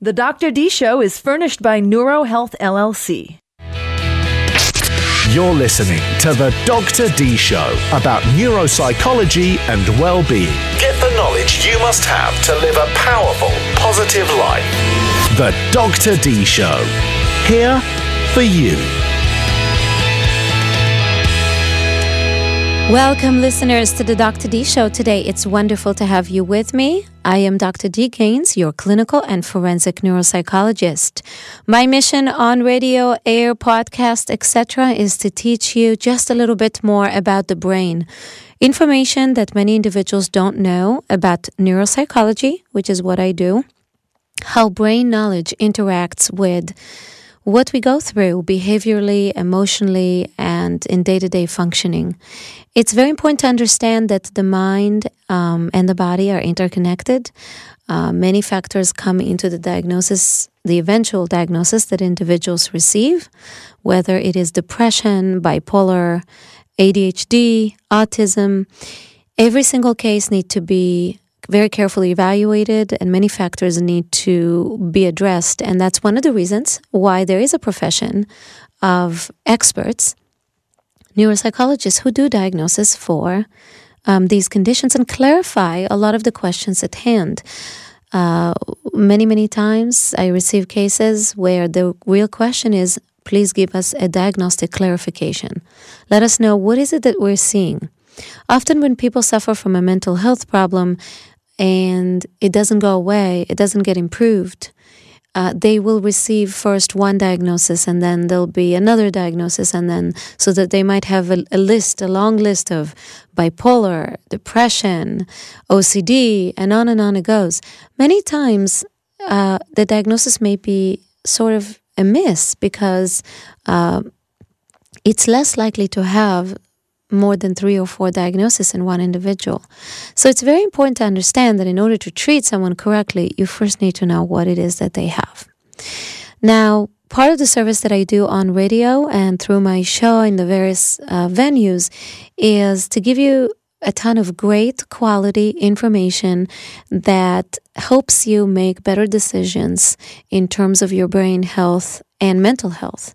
The Dr. D Show is furnished by NeuroHealth LLC. You're listening to The Dr. D Show about neuropsychology and well-being. Get the knowledge you must have to live a powerful, positive life. The Dr. D Show. Here for you. Welcome, listeners, to the Dr. D Show. Today, it's wonderful to have you with me. I am Dr. D. Gaines, your clinical and forensic neuropsychologist. My mission on radio, air, podcast, etc. is to teach you just a little bit more about the brain. Information that many individuals don't know about neuropsychology, which is what I do, how brain knowledge interacts with what we go through behaviorally, emotionally, and in day-to-day functioning. It's very important to understand that the mind and the body are interconnected. Many factors come into the diagnosis, the eventual diagnosis that individuals receive, whether it is depression, bipolar, ADHD, autism. Every single case needs to be very carefully evaluated, and many factors need to be addressed. And that's one of the reasons why there is a profession of experts, neuropsychologists, who do diagnosis for these conditions and clarify a lot of the questions at hand. Many times I receive cases where the real question is, please give us a diagnostic clarification. Let us know, what is it that we're seeing? Often when people suffer from a mental health problem and it doesn't go away, it doesn't get improved, they will receive first one diagnosis and then there'll be another diagnosis, and then so that they might have a long list of bipolar, depression, OCD, and on it goes. Many times the diagnosis may be sort of a miss because it's less likely to have more than 3 or 4 diagnoses in one individual. So it's very important to understand that in order to treat someone correctly, you first need to know what it is that they have. Now, part of the service that I do on radio and through my show in the various venues is to give you a ton of great quality information that helps you make better decisions in terms of your brain health and mental health.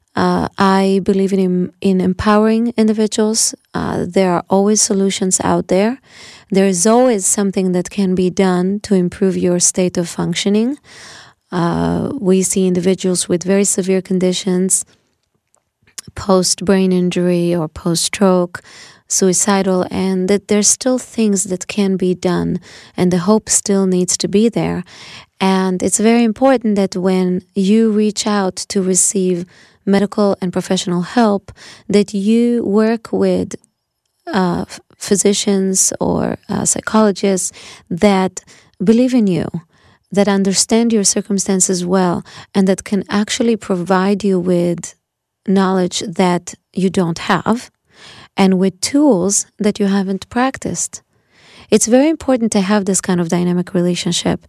I believe in empowering individuals. There are always solutions out there. There is always something that can be done to improve your state of functioning. We see individuals with very severe conditions, post-brain injury or post-stroke, suicidal, and that there's still things that can be done, and the hope still needs to be there. And it's very important that when you reach out to receive medical and professional help, that you work with physicians or psychologists that believe in you, that understand your circumstances well, and that can actually provide you with knowledge that you don't have and with tools that you haven't practiced. It's very important to have this kind of dynamic relationship.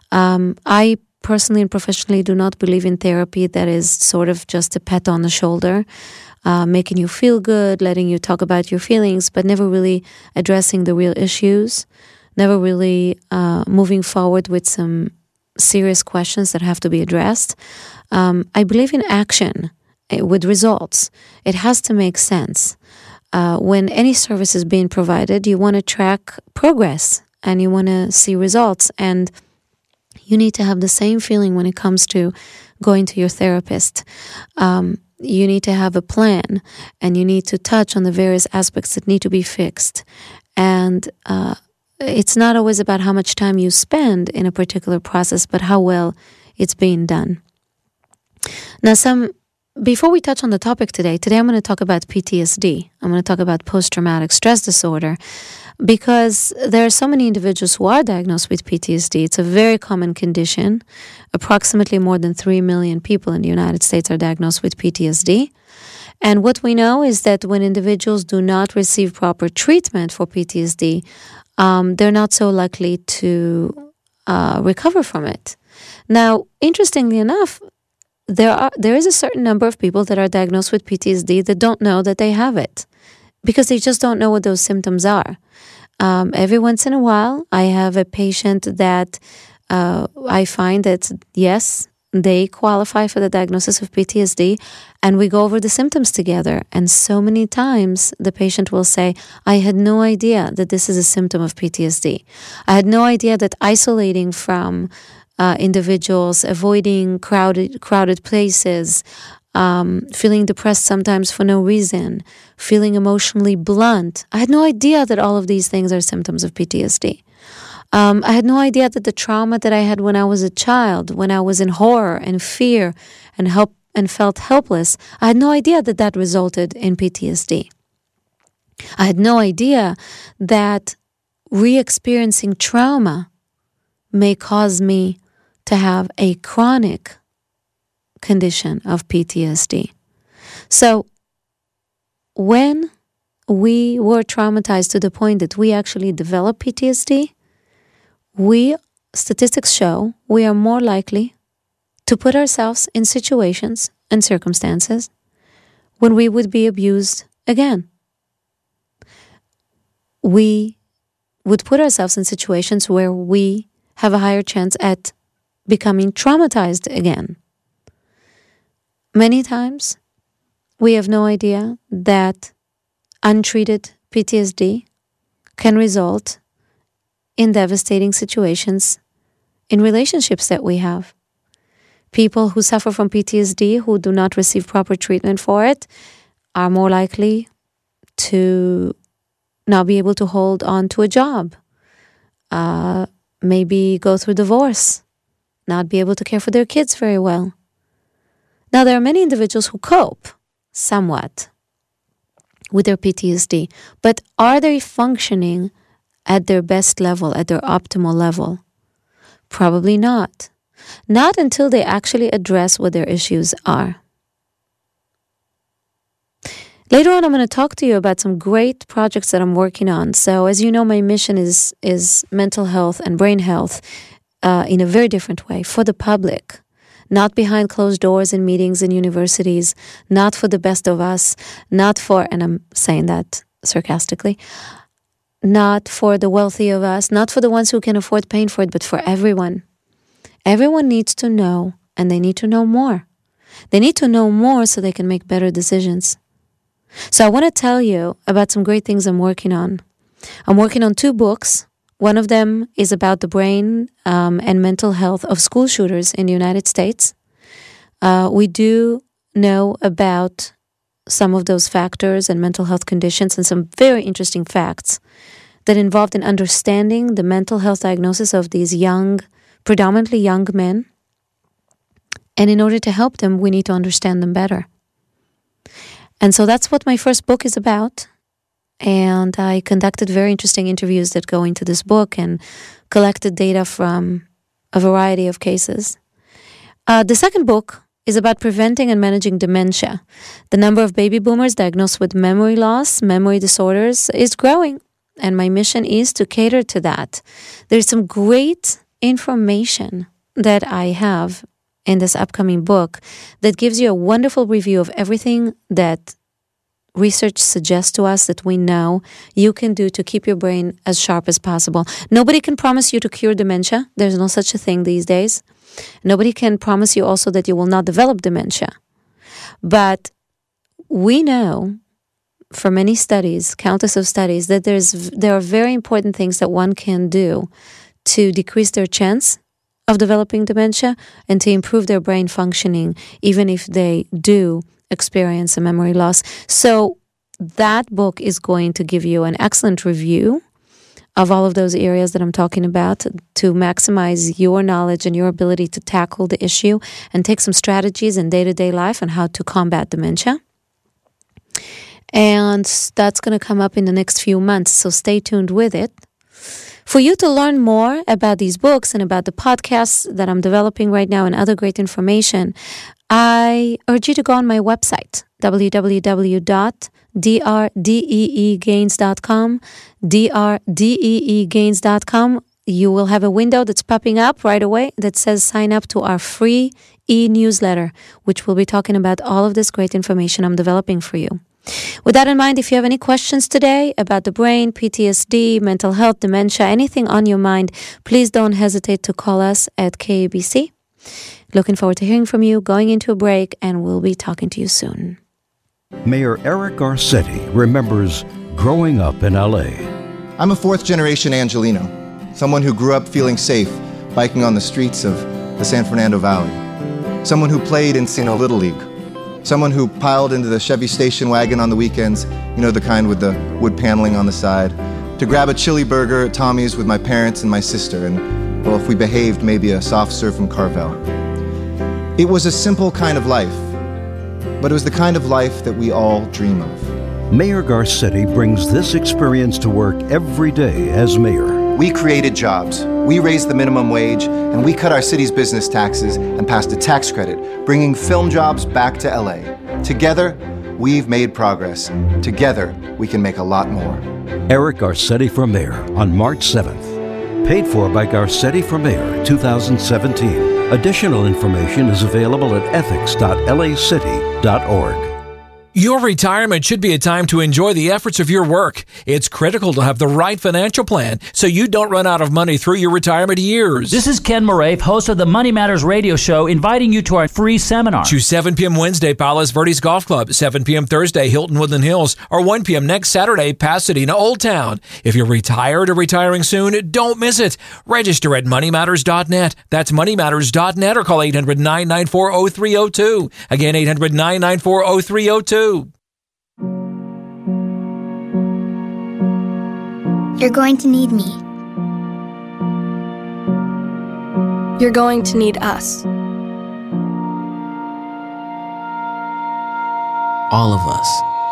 I personally and professionally do not believe in therapy that is sort of just a pat on the shoulder, making you feel good, letting you talk about your feelings, but never really addressing the real issues, never really moving forward with some serious questions that have to be addressed. I believe in action with results. It has to make sense. When any service is being provided, you want to track progress and you want to see results, and you need to have the same feeling when it comes to going to your therapist. You need to have a plan, and you need to touch on the various aspects that need to be fixed. And it's not always about how much time you spend in a particular process, but how well it's being done. Now, before we touch on the topic today I'm going to talk about PTSD. I'm going to talk about post-traumatic stress disorder, because there are so many individuals who are diagnosed with PTSD. It's a very common condition. Approximately more than 3 million people in the United States are diagnosed with PTSD. And what we know is that when individuals do not receive proper treatment for PTSD, they're not so likely to recover from it. Now, interestingly enough, there is a certain number of people that are diagnosed with PTSD that don't know that they have it, because they just don't know what those symptoms are. Every once in a while, I have a patient that I find that, yes, they qualify for the diagnosis of PTSD, and we go over the symptoms together. And so many times the patient will say, I had no idea that this is a symptom of PTSD. I had no idea that isolating from individuals, avoiding crowded places, feeling depressed sometimes for no reason, feeling emotionally blunt. I had no idea that all of these things are symptoms of PTSD. I had no idea that the trauma that I had when I was a child, when I was in horror and fear and felt helpless, I had no idea that that resulted in PTSD. I had no idea that re-experiencing trauma may cause me to have a chronic condition of PTSD. So when we were traumatized to the point that we actually develop PTSD, statistics show we are more likely to put ourselves in situations and circumstances when we would be abused again. We would put ourselves in situations where we have a higher chance at becoming traumatized again. Many times, we have no idea that untreated PTSD can result in devastating situations in relationships that we have. People who suffer from PTSD who do not receive proper treatment for it are more likely to not be able to hold on to a job, maybe go through divorce, not be able to care for their kids very well. Now, there are many individuals who cope somewhat with their PTSD, but are they functioning at their best level, at their optimal level? Probably not. Not until they actually address what their issues are. Later on, I'm going to talk to you about some great projects that I'm working on. So, as you know, my mission is mental health and brain health in a very different way, for the public. Not behind closed doors in meetings in universities, not for the best of us, not for, and I'm saying that sarcastically, not for the wealthy of us, not for the ones who can afford paying for it, but for everyone. Everyone needs to know, and they need to know more. They need to know more so they can make better decisions. So I want to tell you about some great things I'm working on. I'm working on 2 books. One of them is about the brain and mental health of school shooters in the United States. We do know about some of those factors and mental health conditions and some very interesting facts that involved in understanding the mental health diagnosis of these young, predominantly young men. And in order to help them, we need to understand them better. And so that's what my first book is about. And I conducted very interesting interviews that go into this book and collected data from a variety of cases. The second book is about preventing and managing dementia. The number of baby boomers diagnosed with memory loss, memory disorders is growing. And my mission is to cater to that. There's some great information that I have in this upcoming book that gives you a wonderful review of everything that research suggests to us that we know you can do to keep your brain as sharp as possible. Nobody can promise you to cure dementia. There's no such a thing these days. Nobody can promise you also that you will not develop dementia. But we know from many studies, countless of studies, that there are very important things that one can do to decrease their chance of developing dementia and to improve their brain functioning, even if they do experience a memory loss. So that book is going to give you an excellent review of all of those areas that I'm talking about to maximize your knowledge and your ability to tackle the issue and take some strategies in day-to-day life on how to combat dementia. And that's going to come up in the next few months, so stay tuned with it. For you to learn more about these books and about the podcasts that I'm developing right now and other great information, I urge you to go on my website, www.drdeegains.com, drdeegains.com. You will have a window that's popping up right away that says sign up to our free e-newsletter, which will be talking about all of this great information I'm developing for you. With that in mind, if you have any questions today about the brain, PTSD, mental health, dementia, anything on your mind, please don't hesitate to call us at KABC. Looking forward to hearing from you, going into a break, and we'll be talking to you soon. Mayor Eric Garcetti remembers growing up in L.A. I'm a fourth-generation Angelino, someone who grew up feeling safe, biking on the streets of the San Fernando Valley. Someone who played in Encino Little League. Someone who piled into the Chevy station wagon on the weekends, you know, the kind with the wood paneling on the side, to grab a chili burger at Tommy's with my parents and my sister, and, well, if we behaved, maybe a soft serve from Carvel. It was a simple kind of life, but it was the kind of life that we all dream of. Mayor Garcetti brings this experience to work every day as mayor. We created jobs, we raised the minimum wage, and we cut our city's business taxes and passed a tax credit, bringing film jobs back to LA. Together, we've made progress. Together, we can make a lot more. Eric Garcetti for Mayor on March 7th. Paid for by Garcetti for Mayor 2017. Additional information is available at ethics.lacity.org. Your retirement should be a time to enjoy the efforts of your work. It's critical to have the right financial plan so you don't run out of money through your retirement years. This is Ken Moraif, host of the Money Matters radio show, inviting you to our free seminar. Choose 7 p.m. Wednesday, Palos Verdes Golf Club, 7 p.m. Thursday, Hilton Woodland Hills, or 1 p.m. next Saturday, Pasadena Old Town. If you're retired or retiring soon, don't miss it. Register at moneymatters.net. That's moneymatters.net, or call 800-994-0302. Again, 800-994-0302. You're going to need me. You're going to need us. All of us.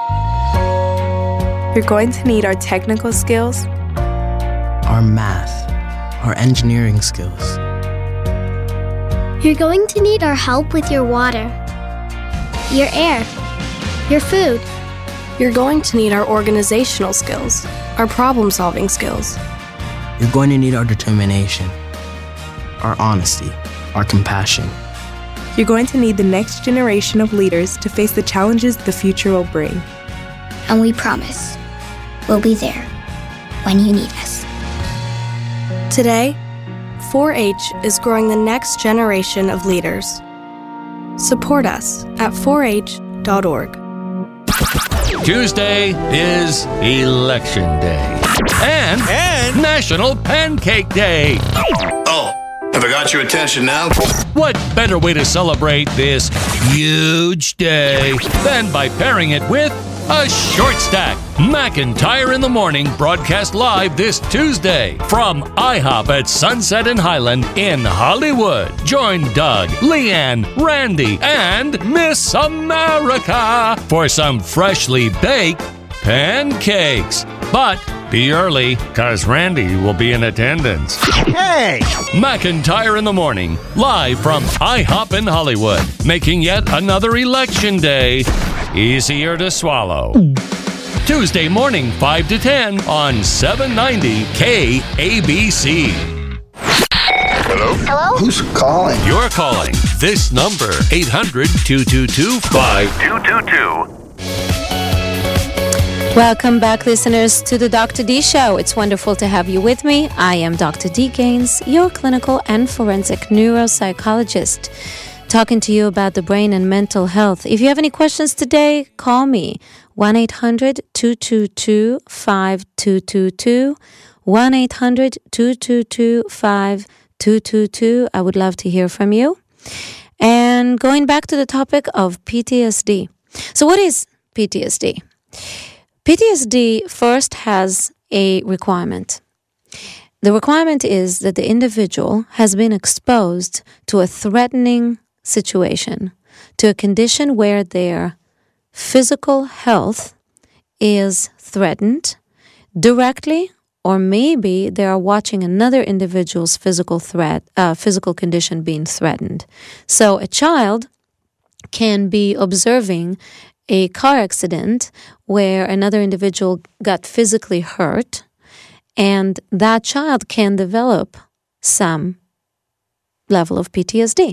You're going to need our technical skills, our math, our engineering skills. You're going to need our help with your water, your air, your food. You're going to need our organizational skills, our problem-solving skills. You're going to need our determination, our honesty, our compassion. You're going to need the next generation of leaders to face the challenges the future will bring. And we promise, we'll be there when you need us. Today, 4-H is growing the next generation of leaders. Support us at 4h.org. Tuesday is Election Day and National Pancake Day. Oh, have I got your attention now? What better way to celebrate this huge day than by pairing it with a short stack? McIntyre in the Morning broadcast live this Tuesday from IHOP at Sunset and Highland in Hollywood. Join Doug, Leanne, Randy, and Miss America for some freshly baked pancakes. But be early, cause Randy will be in attendance. Hey! McIntyre in the Morning, live from IHOP in Hollywood, making yet another election day easier to swallow. Tuesday morning, 5 to 10 on 790 KABC. Hello? Hello? Who's calling? You're calling this number, 800-222-5222. Welcome back, listeners, to the Dr. D Show. It's wonderful to have you with me. I am Dr. D. Gaines, your clinical and forensic neuropsychologist, talking to you about the brain and mental health. If you have any questions today, call me, 1-800-222-5222, 1-800-222-5222. I would love to hear from you. And going back to the topic of PTSD. So what is PTSD? PTSD first has a requirement. The requirement is that the individual has been exposed to a threatening situation, to a condition where their physical health is threatened directly, or maybe they are watching another individual's physical condition being threatened. So a child can be observing a car accident where another individual got physically hurt, and that child can develop some level of PTSD.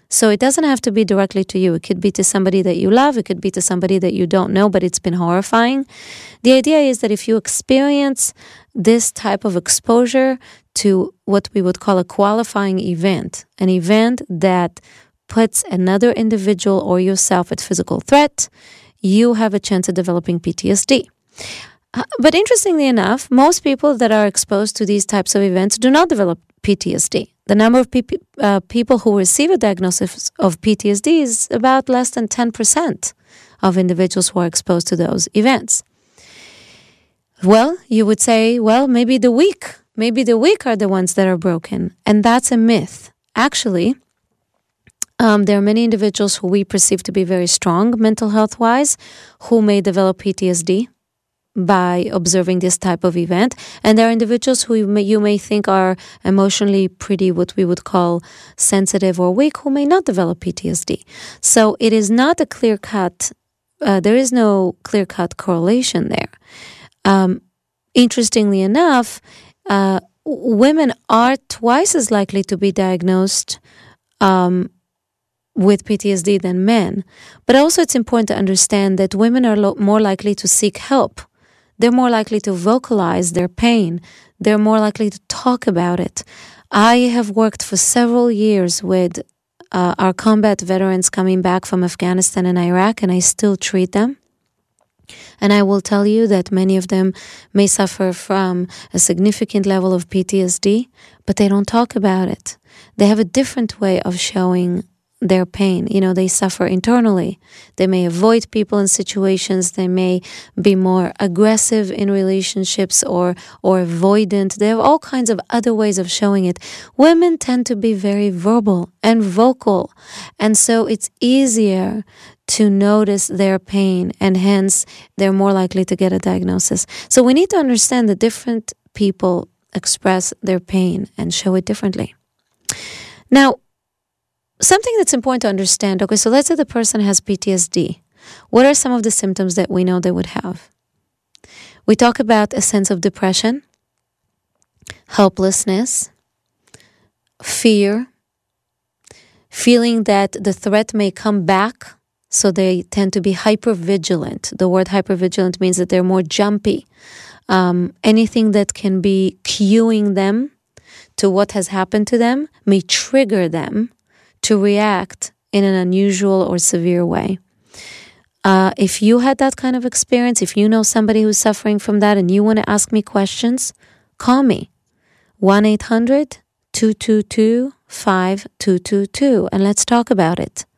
So it doesn't have to be directly to you. It could be to somebody that you love. It could be to somebody that you don't know, but it's been horrifying. The idea is that if you experience this type of exposure to what we would call a qualifying event, an event that puts another individual or yourself at physical threat, you have a chance of developing PTSD. But interestingly enough, most people that are exposed to these types of events do not develop PTSD. The number of people who receive a diagnosis of PTSD is about less than 10% of individuals who are exposed to those events. Well, you would say, well, maybe the weak are the ones that are broken. And that's a myth. Actually, there are many individuals who we perceive to be very strong mental health-wise who may develop PTSD by observing this type of event. And there are individuals who you may think are emotionally pretty, what we would call sensitive or weak, who may not develop PTSD. So it is not a clear-cut, there is no clear-cut correlation there. Interestingly enough, women are twice as likely to be diagnosed with PTSD than men. But also it's important to understand that women are more likely to seek help. They're more likely to vocalize their pain. They're more likely to talk about it. I have worked for several years with our combat veterans coming back from Afghanistan and Iraq, and I still treat them. And I will tell you that many of them may suffer from a significant level of PTSD, but they don't talk about it. They have a different way of showing their pain. They suffer internally. They may avoid people in situations. They may be more aggressive in relationships or avoidant. They have all kinds of other ways of showing it. Women tend to be very verbal and vocal, and so it's easier to notice their pain, and hence they're more likely to get a diagnosis. So we need to understand that different people express their pain and show it differently. Now, something that's important to understand, okay, so let's say the person has PTSD. What are some of the symptoms that we know they would have? We talk about a sense of depression, helplessness, fear, feeling that the threat may come back, so they tend to be hypervigilant. The word hypervigilant means that they're more jumpy. Anything that can be cueing them to what has happened to them may trigger them to react in an unusual or severe way. If you had that kind of experience, if you know somebody who's suffering from that and you want to ask me questions, call me. 1-800-222-5222 and let's talk about it.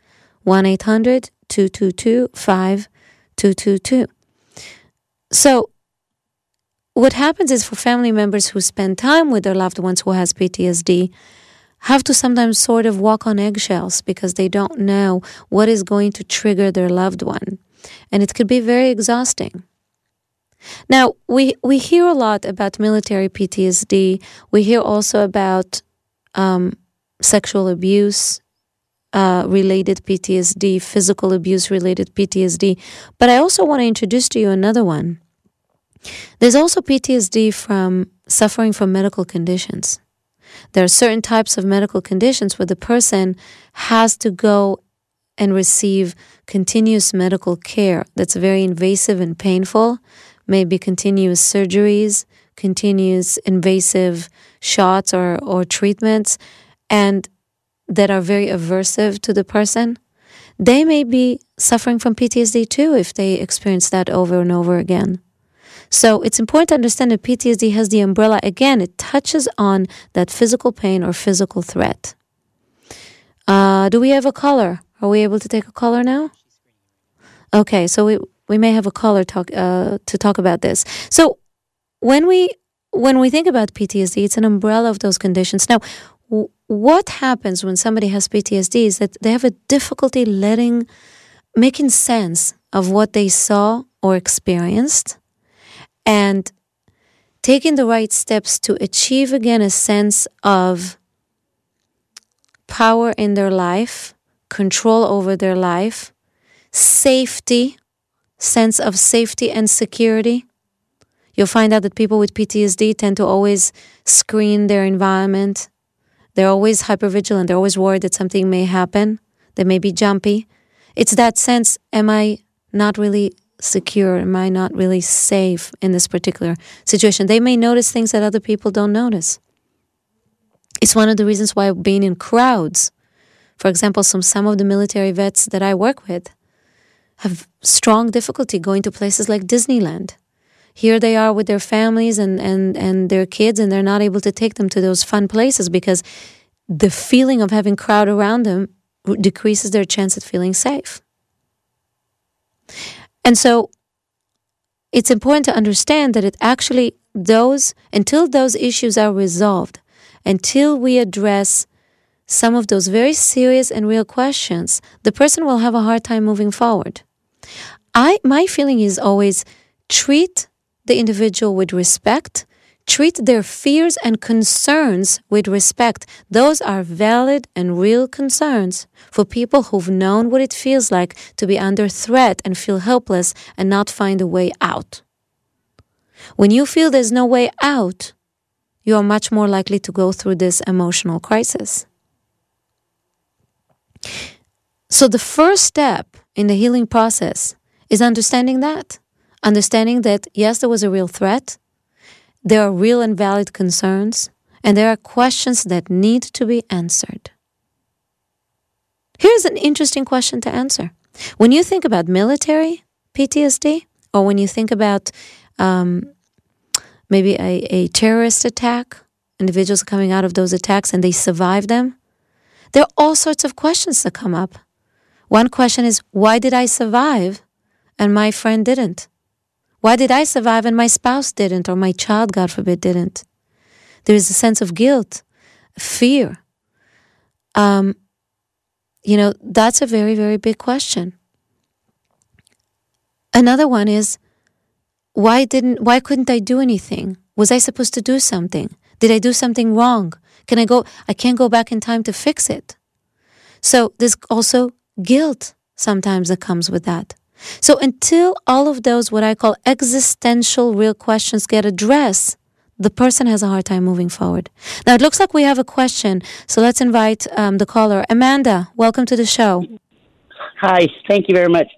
1-800-222-5222. So what happens is for family members who spend time with their loved ones who has PTSD, have to sometimes sort of walk on eggshells because they don't know what is going to trigger their loved one. And it could be very exhausting. Now, we hear a lot about military PTSD. We hear also about sexual abuse related PTSD, physical abuse related PTSD. But I also want to introduce to you another one. There's also PTSD from suffering from medical conditions. There are certain types of medical conditions where the person has to go and receive continuous medical care that's very invasive and painful, maybe continuous surgeries, continuous invasive shots or treatments, and that are very aversive to the person. They may be suffering from PTSD too if they experience that over and over again. So it's important to understand that PTSD has the umbrella. Again, it touches on that physical pain or physical threat. Do we have a caller? Are we able to take a caller now? Okay, so we may have a caller to talk about this. So when we think about PTSD, it's an umbrella of those conditions. Now, what happens when somebody has PTSD is that they have a difficulty making sense of what they saw or experienced, and taking the right steps to achieve again a sense of power in their life, control over their life, safety, sense of safety and security. You'll find out that people with PTSD tend to always screen their environment. They're always hypervigilant. They're always worried that something may happen. They may be jumpy. It's that sense, am I not really secure? Am I not really safe in this particular situation? They may notice things that other people don't notice. It's one of the reasons why being in crowds, for example, some of the military vets that I work with have strong difficulty going to places like Disneyland. Here they are with their families and their kids, and they're not able to take them to those fun places because the feeling of having crowd around them decreases their chance at feeling safe. And so it's important to understand that it actually, until those issues are resolved, until we address some of those very serious and real questions, the person will have a hard time moving forward. My feeling is always treat the individual with respect, treat their fears and concerns with respect. Those are valid and real concerns for people who've known what it feels like to be under threat and feel helpless and not find a way out. When you feel there's no way out, you are much more likely to go through this emotional crisis. So the first step in the healing process is understanding that. Understanding that, yes, there was a real threat, there are real and valid concerns, and there are questions that need to be answered. Here's an interesting question to answer. When you think about military PTSD, or when you think about maybe a terrorist attack, individuals coming out of those attacks and they survive them, there are all sorts of questions that come up. One question is, why did I survive and my friend didn't? Why did I survive and my spouse didn't, or my child, God forbid, didn't? There is a sense of guilt, fear. That's a very, very big question. Another one is, why couldn't I do anything? Was I supposed to do something? Did I do something wrong? I can't go back in time to fix it. So there's also guilt sometimes that comes with that. So until all of those, what I call existential real questions, get addressed, the person has a hard time moving forward. Now, it looks like we have a question, so let's invite the caller. Amanda, welcome to the show. Hi, thank you very much.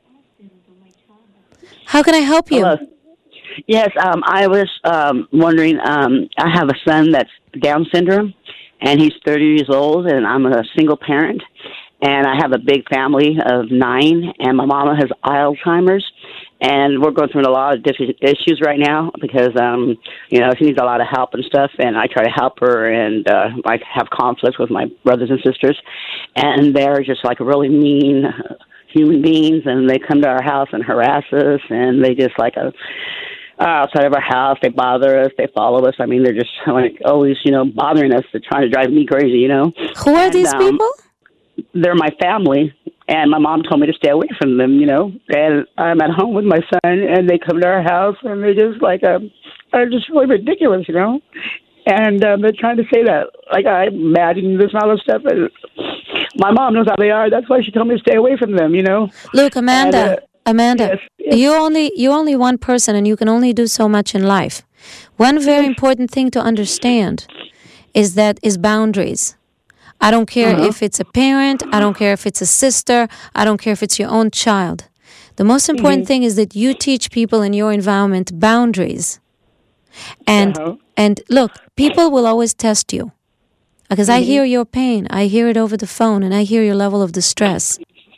How can I help you? Hello. Yes, I was wondering, I have a son that's Down syndrome, and he's 30 years old, and I'm a single parent. And I have a big family of 9, and my mama has Alzheimer's, and we're going through a lot of different issues right now because, she needs a lot of help and stuff, and I try to help her, and I have conflicts with my brothers and sisters, and they're just like really mean human beings, and they come to our house and harass us, and they just outside of our house, they bother us, they follow us. I mean, they're just always, bothering us. They're trying to drive me crazy, Who are these people? They're my family, and my mom told me to stay away from them, and I'm at home with my son, and they come to our house, and they just are just really ridiculous, and they're trying to say that, I imagine this and all this stuff, and my mom knows how they are. That's why she told me to stay away from them, Look, Amanda, Yes. you're only one person, and you can only do so much in life. One very important thing to understand is boundaries. I don't care if it's a parent, I don't care if it's a sister, I don't care if it's your own child. The most important thing is that you teach people in your environment boundaries. And look, people will always test you. Because I hear your pain, I hear it over the phone, and I hear your level of distress.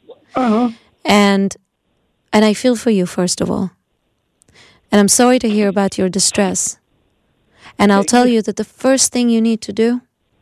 And I feel for you, first of all. And I'm sorry to hear about your distress. And I'll tell you that the first thing you need to do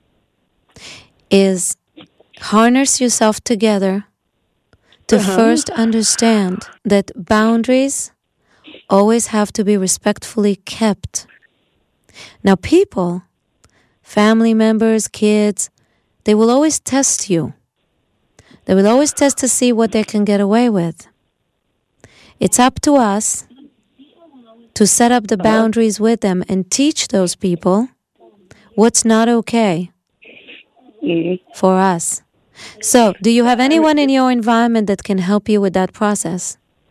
is harness yourself together to first understand that boundaries always have to be respectfully kept. Now, people, family members, kids, they will always test you. They will always test to see what they can get away with. It's up to us to set up the boundaries with them and teach those people what's not okay for us. So, do you have anyone in your environment that can help you with that process?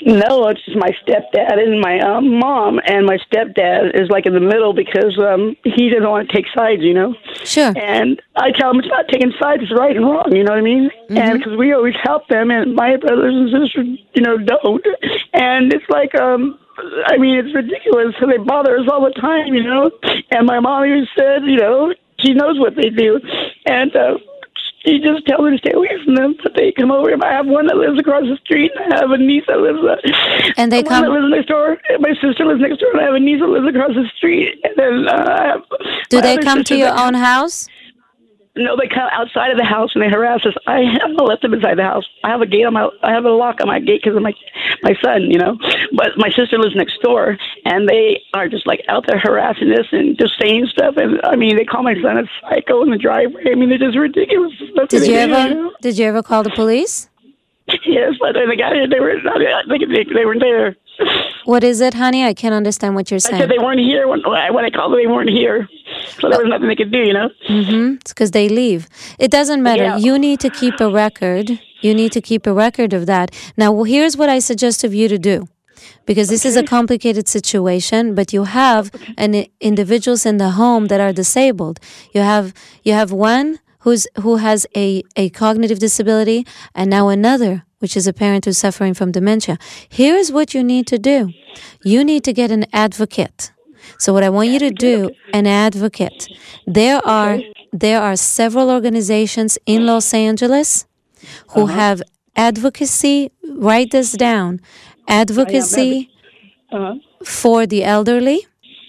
No, it's just my stepdad and my mom, and my stepdad is like in the middle because he doesn't want to take sides, you know. Sure. And I tell him it's not taking sides; it's right and wrong. You know what I mean? Mm-hmm. And because we always help them, and my brothers and sisters, you know, don't. And it's like, I mean, it's ridiculous. So they bother us all the time, you know. And my mom even said, you know, she knows what they do, and. You just tell them to stay away from them, but they come over. I have one that lives across the street, and I have a niece that lives and they come. That lives next door. My sister lives next door, and I have a niece that lives across the street. And then I have. Do they come to your own house? No, they come outside of the house and they harass us. I haven't let them inside the house. I have a gate on I have a lock on my gate because of my son, you know. But my sister lives next door, and they are just like out there harassing us and just saying stuff. And I mean, they call my son a psycho in the driveway. I mean, they're just ridiculous. Did you ever call the police? Yes, but they got here. They weren't there. What is it, honey? I can't understand what you're saying. I said they weren't here when I called them. They weren't here, so there was nothing they could do. You know. Mm-hmm. It's because they leave. It doesn't matter. Yeah. You need to keep a record. You need to keep a record of that. Now, here's what I suggest of you to do, because this is a complicated situation. But you have individuals in the home that are disabled. You have one who has a cognitive disability, and now another, which is a parent who's suffering from dementia. Here's what you need to do. You need to get an advocate. So what I want you to do, an advocate. There are several organizations in Los Angeles who have advocacy. Write this down. Advocacy for the elderly.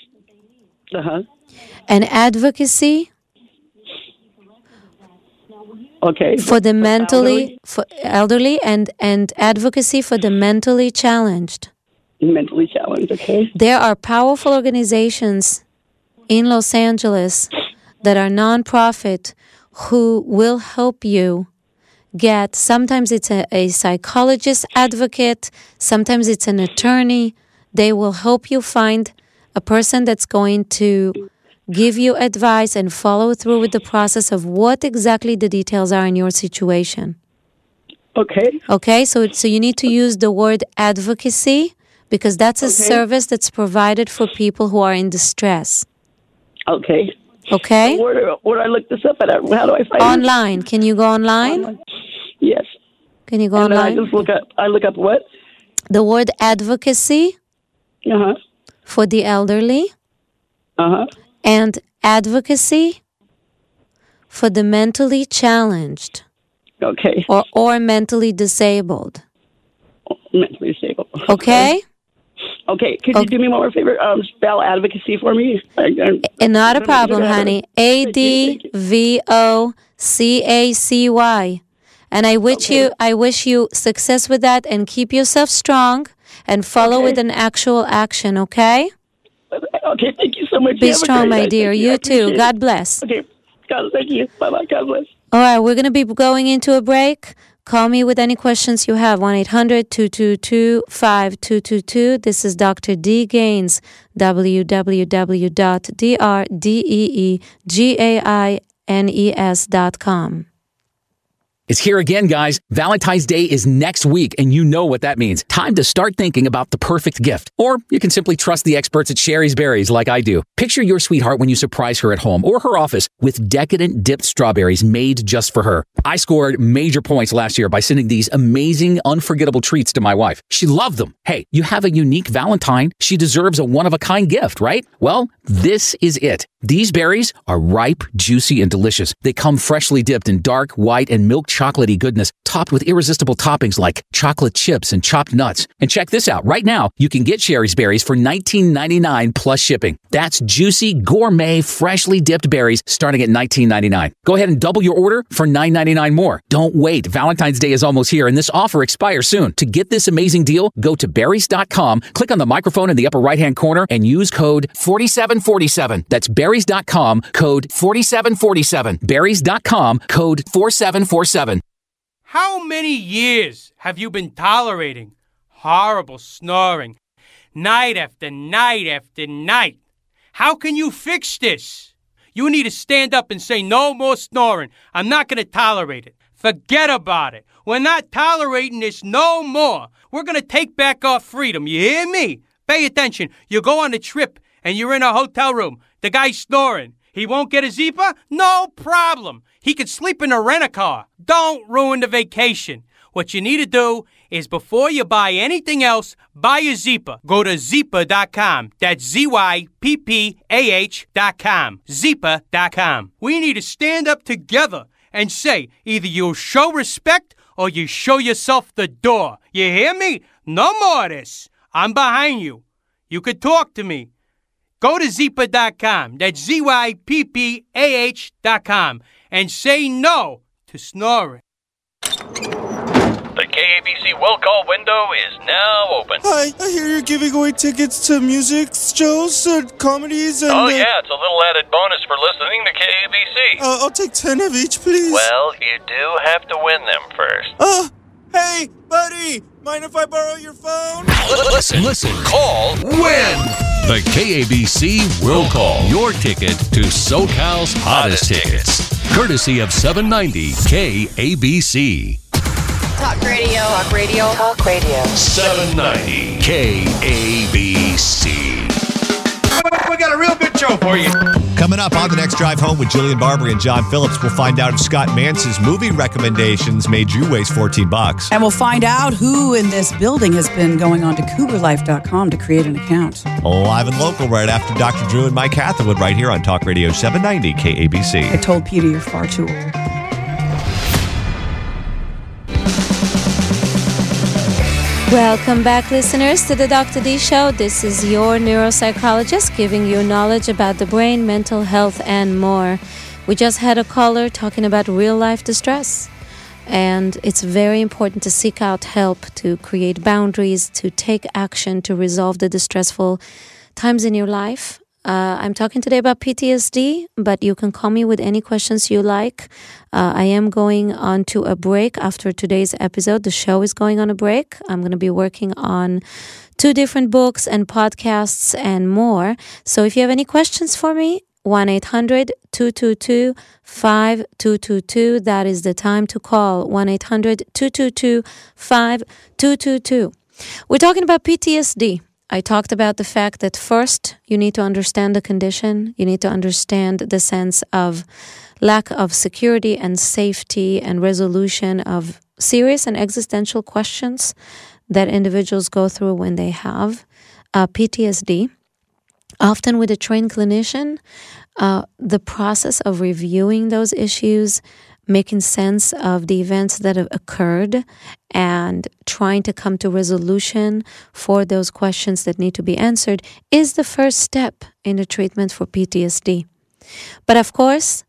And advocacy for the elderly and advocacy for the mentally challenged. Mentally challenged, okay. There are powerful organizations in Los Angeles that are nonprofit who will help you get, sometimes it's a psychologist advocate, sometimes it's an attorney. They will help you find a person that's going to give you advice and follow through with the process of what exactly the details are in your situation. Okay, so you need to use the word advocacy, because that's a service that's provided for people who are in distress. Okay. Okay? So where do I look this up at? How do I find Online. Can you go online? Yes. Can you go and online? I just look up what? The word advocacy for the elderly. And advocacy for the mentally challenged. Okay. Or mentally disabled. Mentally disabled. Okay? Okay. Could you do me one more favor? Spell advocacy for me? Not a problem, honey. ADVOCACY. And I wish you success with that, and keep yourself strong and follow with an actual action, okay? Okay, thank you so much. Be strong, my dear. You too. God bless. Okay. God, thank you. Bye-bye. God bless. All right, we're going to be going into a break. Call me with any questions you have. 1-800-222-5222. This is Dr. D. Gaines, www.drdeegaines.com. It's here again, guys. Valentine's Day is next week, and you know what that means. Time to start thinking about the perfect gift. Or you can simply trust the experts at Sherry's Berries like I do. Picture your sweetheart when you surprise her at home or her office with decadent dipped strawberries made just for her. I scored major points last year by sending these amazing, unforgettable treats to my wife. She loved them. Hey, you have a unique Valentine. She deserves a one-of-a-kind gift, right? Well, this is it. These berries are ripe, juicy, and delicious. They come freshly dipped in dark, white, and milk chocolatey goodness, topped with irresistible toppings like chocolate chips and chopped nuts. And check this out. Right now, you can get Sherry's Berries for $19.99 plus shipping. That's juicy, gourmet, freshly dipped berries starting at $19.99. Go ahead and double your order for $9.99 more. Don't wait. Valentine's Day is almost here, and this offer expires soon. To get this amazing deal, go to berries.com, click on the microphone in the upper right-hand corner, and use code 4747. That's berries.com, code 4747. Berries.com, code 4747. How many years have you been tolerating horrible snoring, night after night after night? How can you fix this? You need to stand up and say, no more snoring. I'm not going to tolerate it. Forget about it. We're not tolerating this no more. We're going to take back our freedom. You hear me? Pay attention. You go on a trip and you're in a hotel room. The guy's snoring. He won't get a Zipa? No problem. He could sleep in a rent-a-car. Don't ruin the vacation. What you need to do is before you buy anything else, buy a Zipa. Go to Zipa.com. That's ZYPPAH.com. Zipa.com. We need to stand up together and say either you'll show respect or you show yourself the door. You hear me? No more of this. I'm behind you. You could talk to me. Go to Zipa.com. That's ZYPPAH.com. And say no to snoring. The KABC will call window is now open. Hi, I hear you're giving away tickets to music shows and comedies and... Oh, yeah, it's a little added bonus for listening to KABC. I'll take 10 of each, please. Well, you do have to win them first. Hey, buddy, mind if I borrow your phone? Listen, call, win! The KABC will call your ticket to SoCal's hottest tickets. Courtesy of 790 KABC. Talk radio. Talk radio. Talk radio. 790 KABC. We got a real good show for you. Coming up on the next drive home with Jillian Barber and John Phillips, we'll find out if Scott Mance's movie recommendations made you waste $14. And we'll find out who in this building has been going on to cougarlife.com to create an account. Live and local right after Dr. Drew and Mike Catherwood right here on Talk Radio 790 KABC. I told Peter you're far too old. Welcome back, listeners, to the Dr. D Show. This is your neuropsychologist giving you knowledge about the brain, mental health, and more. We just had a caller talking about real-life distress. And it's very important to seek out help, to create boundaries, to take action, to resolve the distressful times in your life. I'm talking today about PTSD, but you can call me with any questions you like. I am going on to a break after today's episode. The show is going on a break. I'm going to be working on 2 different books and podcasts and more. So if you have any questions for me, 1-800-222-5222. That is the time to call, 1-800-222-5222. We're talking about PTSD. I talked about the fact that first, you need to understand the condition. You need to understand the sense of lack of security and safety and resolution of serious and existential questions that individuals go through when they have PTSD. Often with a trained clinician, the process of reviewing those issues, making sense of the events that have occurred, and trying to come to resolution for those questions that need to be answered is the first step in the treatment for PTSD. But of course,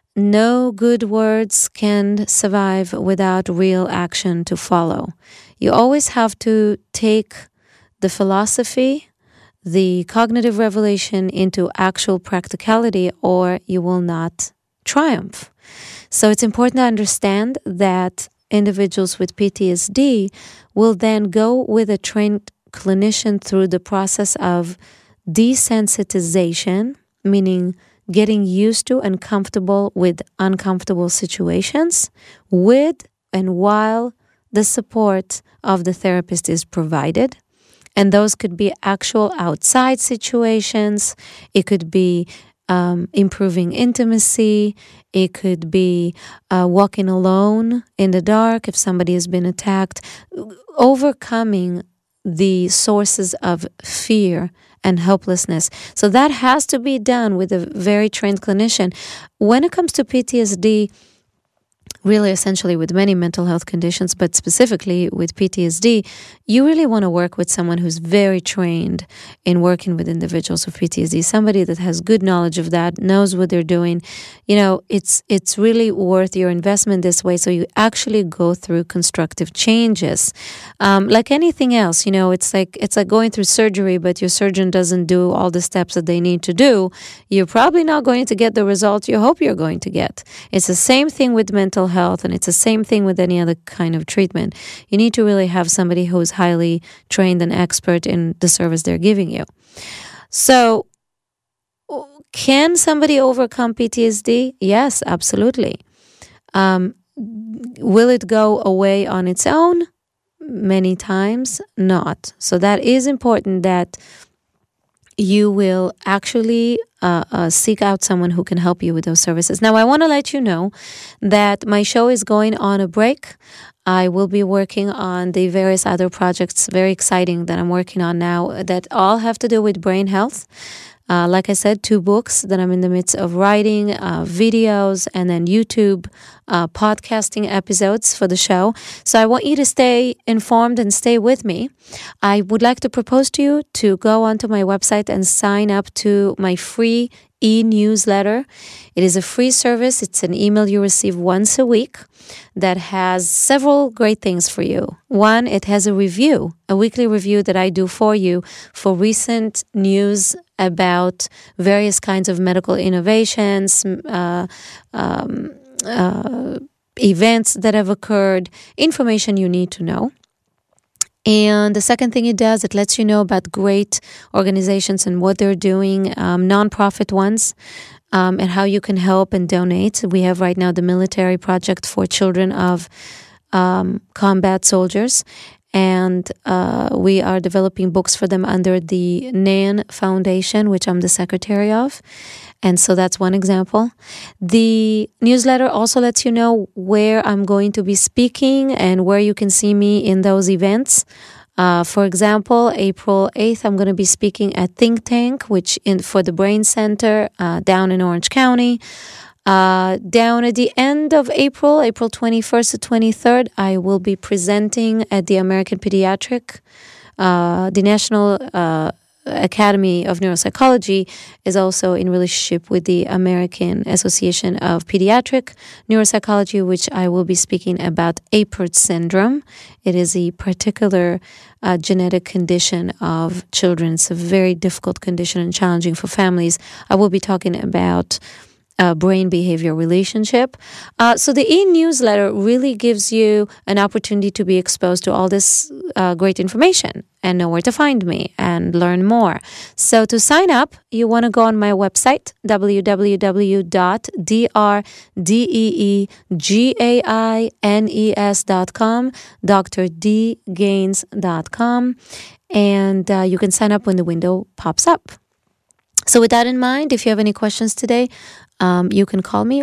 no good words can survive without real action to follow. You always have to take the philosophy, the cognitive revelation into actual practicality, or you will not triumph. So it's important to understand that individuals with PTSD will then go with a trained clinician through the process of desensitization, meaning getting used to and comfortable with uncomfortable situations, with and while the support of the therapist is provided. And those could be actual outside situations. It could be improving intimacy. It could be walking alone in the dark if somebody has been attacked, overcoming the sources of fear and helplessness. So that has to be done with a very trained clinician. When it comes to PTSD, really essentially with many mental health conditions, but specifically with PTSD, you really want to work with someone who's very trained in working with individuals with PTSD, somebody that has good knowledge of that, knows what they're doing. You know, it's really worth your investment this way, so you actually go through constructive changes. Like anything else, you know, it's like going through surgery, but your surgeon doesn't do all the steps that they need to do. You're probably not going to get the result you hope you're going to get. It's the same thing with mental health, and it's the same thing with any other kind of treatment. You need to really have somebody who is highly trained and expert in the service they're giving you. So, can somebody overcome PTSD? Yes, absolutely. will it go away on its own? Many times not. So that is important that you will actually seek out someone who can help you with those services. Now, I want to let you know that my show is going on a break. I will be working on the various other projects, very exciting, that I'm working on now that all have to do with brain health. Like I said, 2 books that I'm in the midst of writing, videos, and then YouTube podcasting episodes for the show. So I want you to stay informed and stay with me. I would like to propose to you to go onto my website and sign up to my free e-newsletter. It is a free service. It's an email you receive once a week that has several great things for you. One, it has a review, a weekly review that I do for you for recent news about various kinds of medical innovations, events that have occurred, information you need to know. And the second thing it does, it lets you know about great organizations and what they're doing, nonprofit ones, and how you can help and donate. We have right now the military project for children of combat soldiers, and we are developing books for them under the NAN Foundation, which I'm the secretary of. And so that's one example. The newsletter also lets you know where I'm going to be speaking and where you can see me in those events. For example, April 8th, I'm going to be speaking at Think Tank, for the Brain Center down in Orange County. Down at the end of April 21st to 23rd, I will be presenting at the American Pediatric, the National Academy of Neuropsychology is also in relationship with the American Association of Pediatric Neuropsychology, which I will be speaking about Apert syndrome. It is a particular genetic condition of children. It's a very difficult condition and challenging for families. I will be talking about brain-behavior relationship. So the e-newsletter really gives you an opportunity to be exposed to all this great information and know where to find me and learn more. So to sign up, you want to go on my website, www.drdeegaines.com, drdgaines.com, and you can sign up when the window pops up. So with that in mind, if you have any questions today, you can call me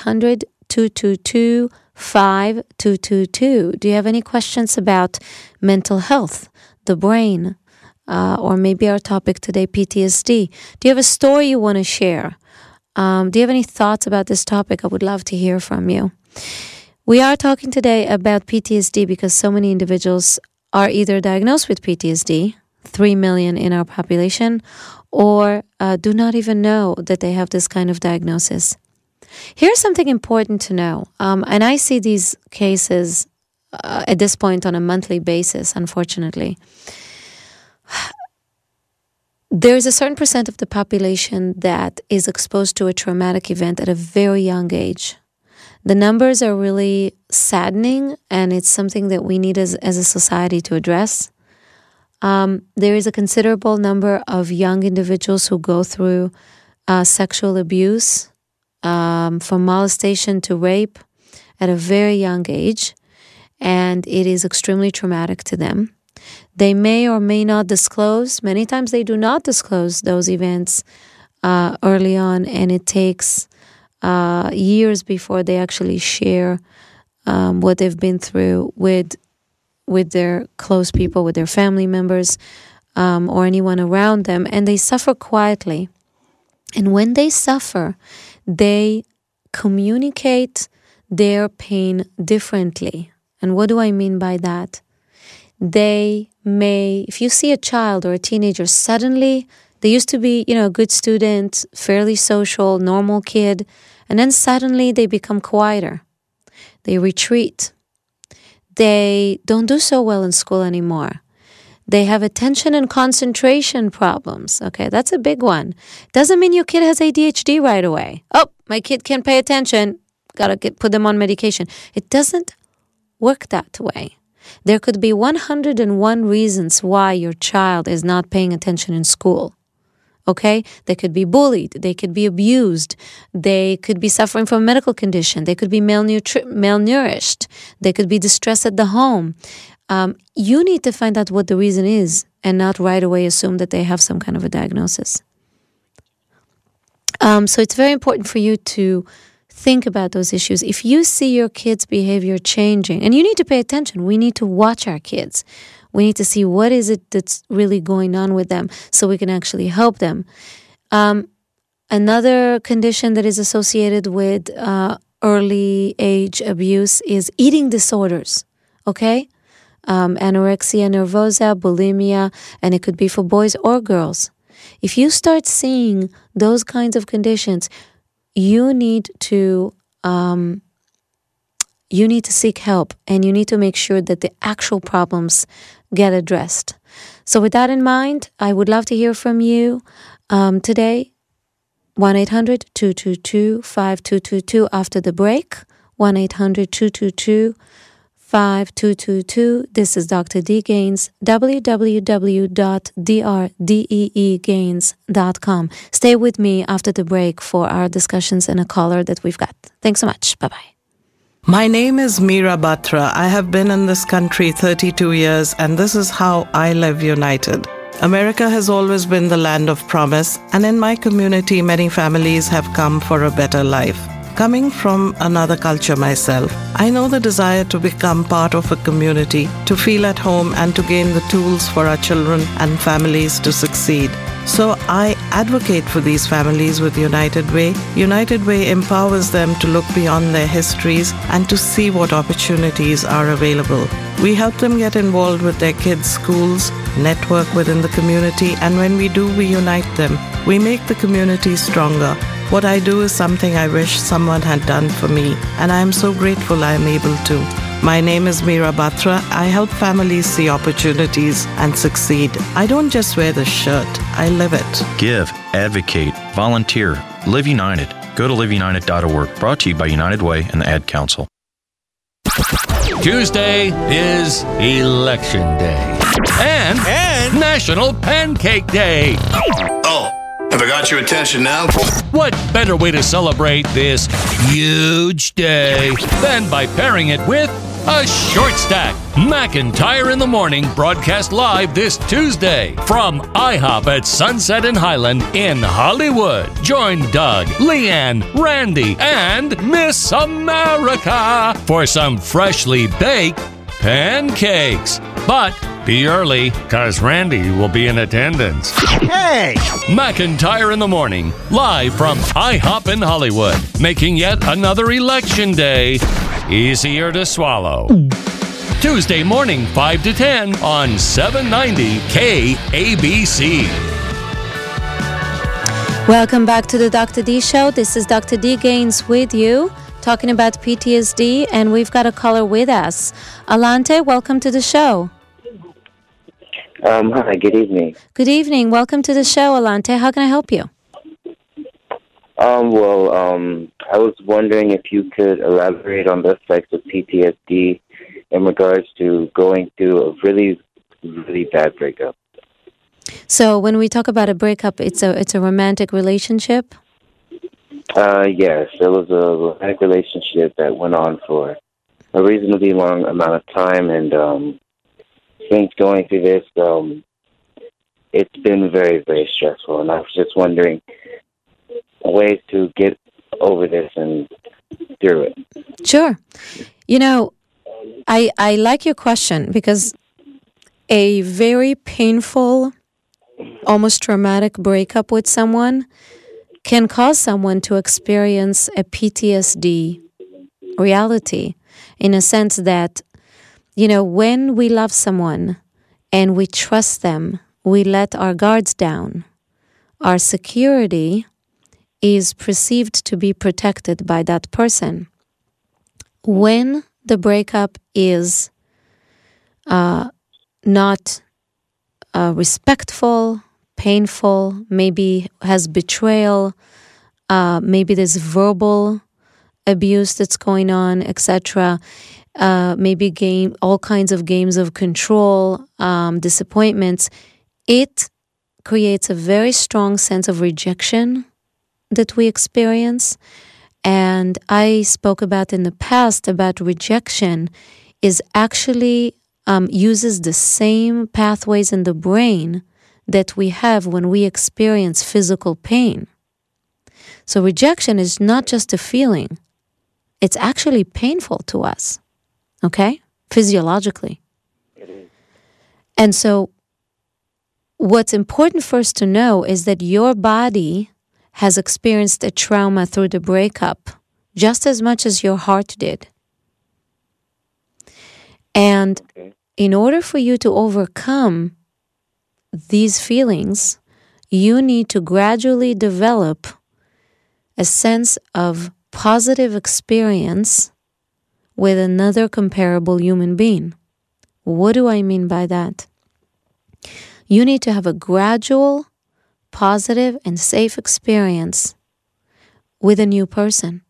1-800-222-5222. Do you have any questions about mental health, the brain, or maybe our topic today, PTSD? Do you have a story you want to share? Do you have any thoughts about this topic? I would love to hear from you. We are talking today about PTSD because so many individuals are either diagnosed with PTSD, 3 million in our population, or do not even know that they have this kind of diagnosis. Here's something important to know, and I see these cases at this point on a monthly basis, unfortunately. There's a certain percent of the population that is exposed to a traumatic event at a very young age. The numbers are really saddening, and it's something that we need as a society to address. There is a considerable number of young individuals who go through sexual abuse, from molestation to rape at a very young age, and it is extremely traumatic to them. They may or may not disclose. Many times they do not disclose those events early on, and it takes years before they actually share what they've been through with their close people, with their family members, or anyone around them, and they suffer quietly. And when they suffer, they communicate their pain differently. And what do I mean by that? They may, if you see a child or a teenager, suddenly, they used to be, a good student, fairly social, normal kid, and then suddenly they become quieter. They retreat. They don't do so well in school anymore. They have attention and concentration problems. Okay, that's a big one. Doesn't mean your kid has ADHD right away. Oh, my kid can't pay attention. Gotta put them on medication. It doesn't work that way. There could be 101 reasons why your child is not paying attention in school. Okay? They could be bullied. They could be abused. They could be suffering from a medical condition. They could be malnourished. They could be distressed at the home. You need to find out what the reason is and not right away assume that they have some kind of a diagnosis. So it's very important for you to think about those issues. If you see your kids' behavior changing, and you need to pay attention, we need to watch our kids. We need to see what is it that's really going on with them so we can actually help them. Another condition that is associated with early age abuse is eating disorders, okay? Anorexia nervosa, bulimia, and it could be for boys or girls. If you start seeing those kinds of conditions, you need to seek help, and you need to make sure that the actual problems get addressed. So with that in mind, I would love to hear from you today. 1-800-222-5222 after the break. 1-800-222-5222. This is Dr. D. Gaines, www.drdeegaines.com. Stay with me after the break for our discussions and a caller that we've got. Thanks so much. Bye-bye. My name is Meera Batra. I have been in this country 32 years, and this is how I live united. America has always been the land of promise, and in my community, many families have come for a better life. Coming from another culture myself, I know the desire to become part of a community, to feel at home, and to gain the tools for our children and families to succeed. So I advocate for these families with United Way. United Way empowers them to look beyond their histories and to see what opportunities are available. We help them get involved with their kids' schools, network within the community, and when we do, we unite them. We make the community stronger. What I do is something I wish someone had done for me, and I am so grateful I am able to. My name is Meera Batra. I help families see opportunities and succeed. I don't just wear the shirt, I live it. Give, advocate, volunteer, Live United. Go to liveunited.org. Brought to you by United Way and the Ad Council. Tuesday is Election Day. And National Pancake Day. Oh, have I got your attention now? What better way to celebrate this huge day than by pairing it with a short stack? McIntyre in the Morning broadcast live this Tuesday from IHOP at Sunset and Highland in Hollywood. Join Doug, Leanne, Randy, and Miss America for some freshly baked pancakes. But be early, cause Randy will be in attendance. Hey! McIntyre in the Morning, live from IHOP in Hollywood, making yet another election day easier to swallow. Tuesday morning, 5 to 10 on 790 KABC. Welcome back to the Dr. D Show. This is Dr. D Gaines with you, talking about PTSD, and we've got a caller with us. Alante, welcome to the show. Hi, good evening. Good evening. Welcome to the show, Alante. How can I help you? I was wondering if you could elaborate on the effects of PTSD in regards to going through a really, really bad breakup. So when we talk about a breakup, it's a romantic relationship? Yes, it was a romantic relationship that went on for a reasonably long amount of time, and since going through this, it's been very, very stressful, and I was just wondering ways to get over this and through it. Sure. You know, I like your question because a very painful, almost traumatic breakup with someone can cause someone to experience a PTSD reality, in a sense that, you know, when we love someone and we trust them, we let our guards down. Our security is perceived to be protected by that person. When the breakup is not respectful, painful, maybe has betrayal, maybe there's verbal abuse that's going on, etc., maybe all kinds of games of control, disappointments, it creates a very strong sense of rejection that we experience. And I spoke about in the past about rejection is actually uses the same pathways in the brain that we have when we experience physical pain. So rejection is not just a feeling. It's actually painful to us, okay? Physiologically. And so what's important first to know is that your body has experienced a trauma through the breakup just as much as your heart did. And in order for you to overcome these feelings, you need to gradually develop a sense of positive experience with another comparable human being. What do I mean by that? You need to have a gradual, positive, and safe experience with a new person.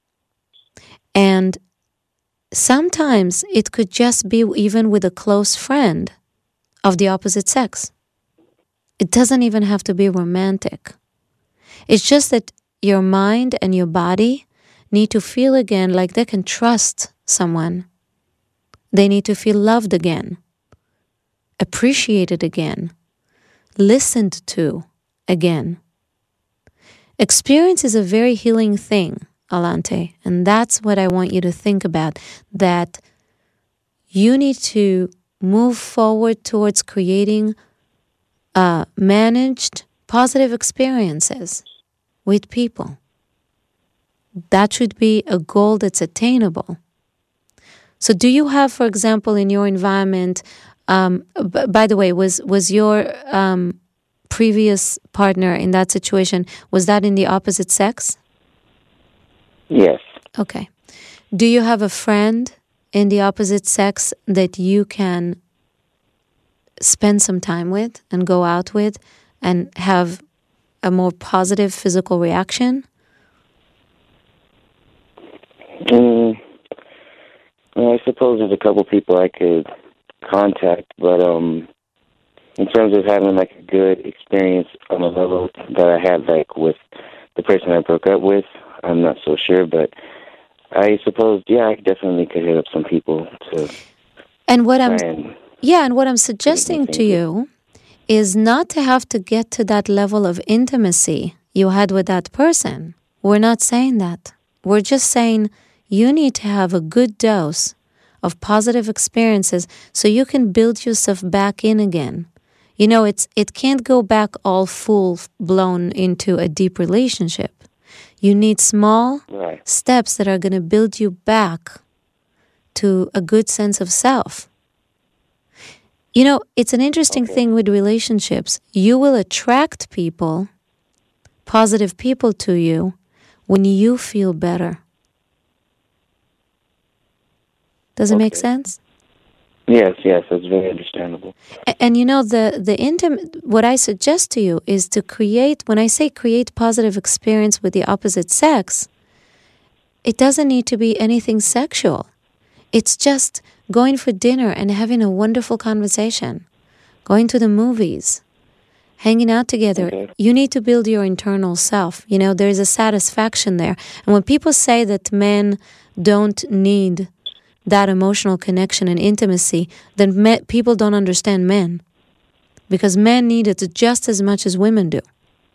And sometimes it could just be even with a close friend of the opposite sex. It doesn't even have to be romantic. It's just that your mind and your body need to feel again like they can trust someone. They need to feel loved again, appreciated again, listened to again. Experience is a very healing thing, Alante, and that's what I want you to think about, that you need to move forward towards creating managed positive experiences with people. That should be a goal that's attainable. So do you have, for example, in your environment, by the way, was your previous partner in that situation, was that in the opposite sex? Yes. Okay. Do you have a friend in the opposite sex that you can spend some time with and go out with and have a more positive physical reaction? Well, I suppose there's a couple people I could contact, but in terms of having like a good experience on a level that I had like with the person I broke up with, I'm not so sure, but I suppose, I definitely could hit up some people to. And what I'm suggesting to you is not to have to get to that level of intimacy you had with that person. We're not saying that. We're just saying you need to have a good dose of positive experiences so you can build yourself back in again. You know, it can't go back all full-blown into a deep relationship. You need small steps that are going to build you back to a good sense of self. You know, it's an interesting thing with relationships. You will attract people, positive people to you, when you feel better. Does it make sense? Yes, that's very understandable. And you know, the intimate, what I suggest to you is to create, when I say create positive experience with the opposite sex, it doesn't need to be anything sexual. It's just going for dinner and having a wonderful conversation, going to the movies, hanging out together. Okay. You need to build your internal self. You know, there's a satisfaction there. And when people say that men don't need that emotional connection and intimacy, then people don't understand men. Because men need it just as much as women do.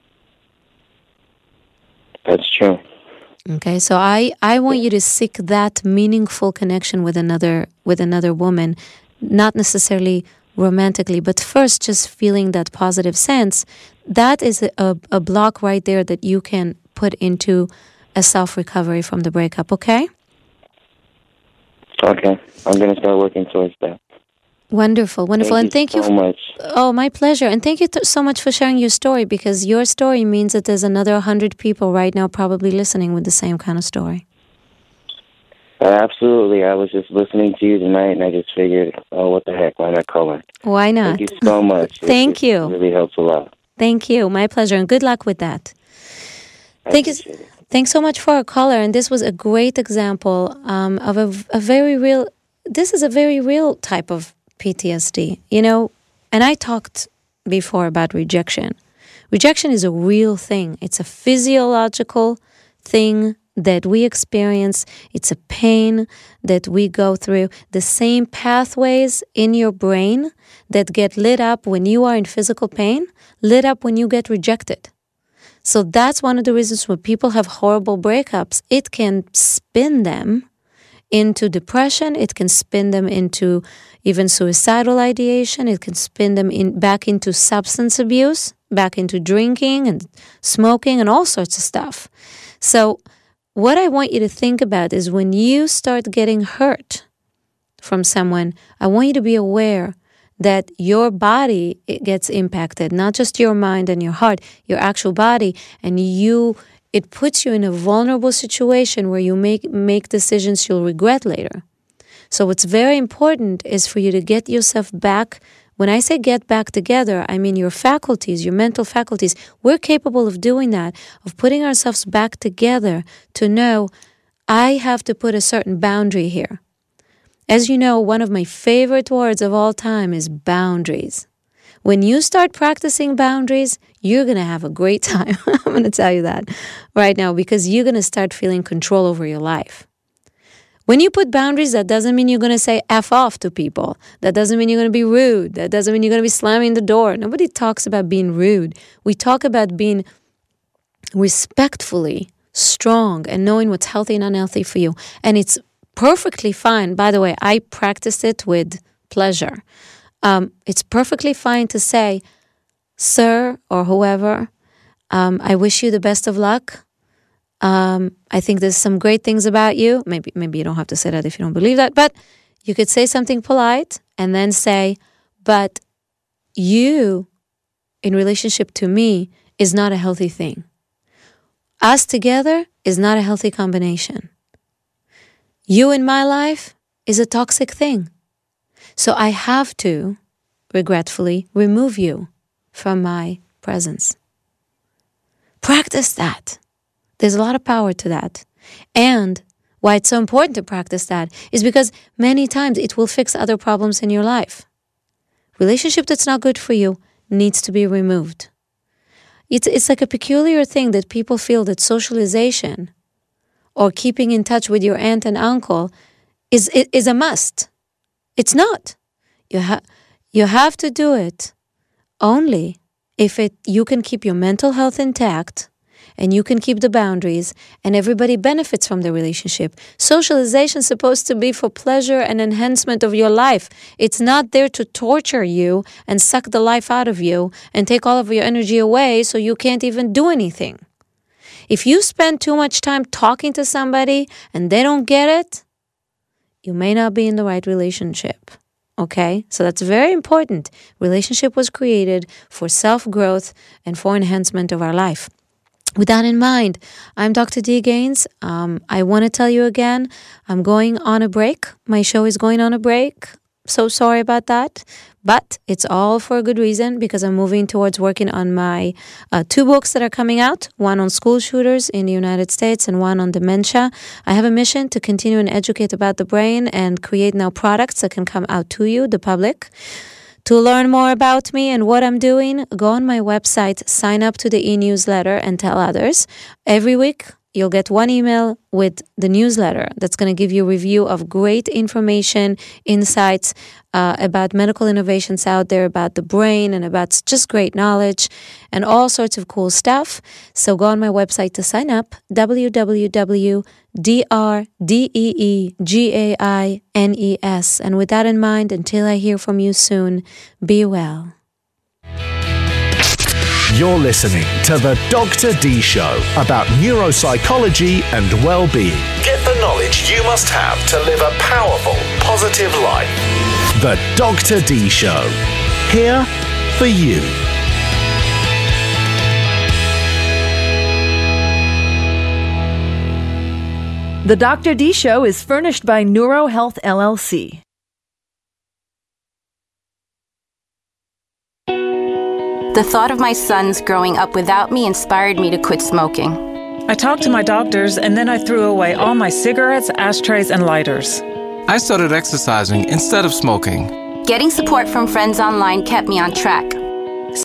That's true. Okay, so I want you to seek that meaningful connection with another woman, not necessarily romantically, but first just feeling that positive sense. That is a block right there that you can put into a self-recovery from the breakup, okay? Okay, I'm going to start working towards that. Wonderful. And thank you so much. Oh, my pleasure. And thank you so much for sharing your story, because your story means that there's another 100 people right now probably listening with the same kind of story. Absolutely. I was just listening to you tonight, and I just figured, what the heck, why not call her? Why not? Thank you so much. Thank you. It really helps a lot. Thank you. My pleasure. And good luck with that. Thank you. Thanks so much for our caller. And this was a great example of a very real, this is a very real type of PTSD, you know, and I talked before about rejection. Rejection is a real thing. It's a physiological thing that we experience. It's a pain that we go through. The same pathways in your brain that get lit up when you are in physical pain, lit up when you get rejected. So that's one of the reasons when people have horrible breakups, it can spin them into depression. It can spin them into even suicidal ideation. It can spin them back into substance abuse, back into drinking and smoking and all sorts of stuff. So what I want you to think about is when you start getting hurt from someone, I want you to be aware that your body, it gets impacted, not just your mind and your heart, your actual body, and it puts you in a vulnerable situation where you make decisions you'll regret later. So what's very important is for you to get yourself back. When I say get back together, I mean your faculties, your mental faculties. We're capable of doing that, of putting ourselves back together to know, I have to put a certain boundary here. As you know, one of my favorite words of all time is boundaries. When you start practicing boundaries, you're going to have a great time. I'm going to tell you that right now, because you're going to start feeling control over your life. When you put boundaries, that doesn't mean you're going to say F off to people. That doesn't mean you're going to be rude. That doesn't mean you're going to be slamming the door. Nobody talks about being rude. We talk about being respectfully strong and knowing what's healthy and unhealthy for you. And it's perfectly fine. By the way, I practice it with pleasure. It's perfectly fine to say, sir or whoever, I wish you the best of luck. I think there's some great things about you. Maybe you don't have to say that if you don't believe that, but you could say something polite and then say, but you in relationship to me is not a healthy thing. Us together is not a healthy combination. You in my life is a toxic thing. So I have to, regretfully, remove you from my presence. Practice that. There's a lot of power to that. And why it's so important to practice that is because many times it will fix other problems in your life. Relationship that's not good for you needs to be removed. It's like a peculiar thing that people feel that socialization or keeping in touch with your aunt and uncle is a must. It's not. You have to do it only if you can keep your mental health intact and you can keep the boundaries and everybody benefits from the relationship. Socialization is supposed to be for pleasure and enhancement of your life. It's not there to torture you and suck the life out of you and take all of your energy away so you can't even do anything. If you spend too much time talking to somebody and they don't get it, you may not be in the right relationship. Okay? So that's very important. Relationship was created for self-growth and for enhancement of our life. With that in mind, I'm Dr. D. Gaines. I want to tell you again, I'm going on a break. My show is going on a break. So sorry about that. But it's all for a good reason because I'm moving towards working on my 2 books that are coming out, one on school shooters in the United States and one on dementia. I have a mission to continue and educate about the brain and create now products that can come out to you, the public. To learn more about me and what I'm doing, go on my website, sign up to the e-newsletter and tell others. Every week, you'll get one email with the newsletter that's going to give you a review of great information, insights about medical innovations out there, about the brain, and about just great knowledge and all sorts of cool stuff. So go on my website to sign up, www.drdeegaines. And with that in mind, until I hear from you soon, be well. You're listening to The Dr. D Show about neuropsychology and well-being. Get the knowledge you must have to live a powerful, positive life. The Dr. D Show. Here for you. The Dr. D Show is furnished by NeuroHealth LLC. The thought of my sons growing up without me inspired me to quit smoking. I talked to my doctors, and then I threw away all my cigarettes, ashtrays, and lighters. I started exercising instead of smoking. Getting support from friends online kept me on track.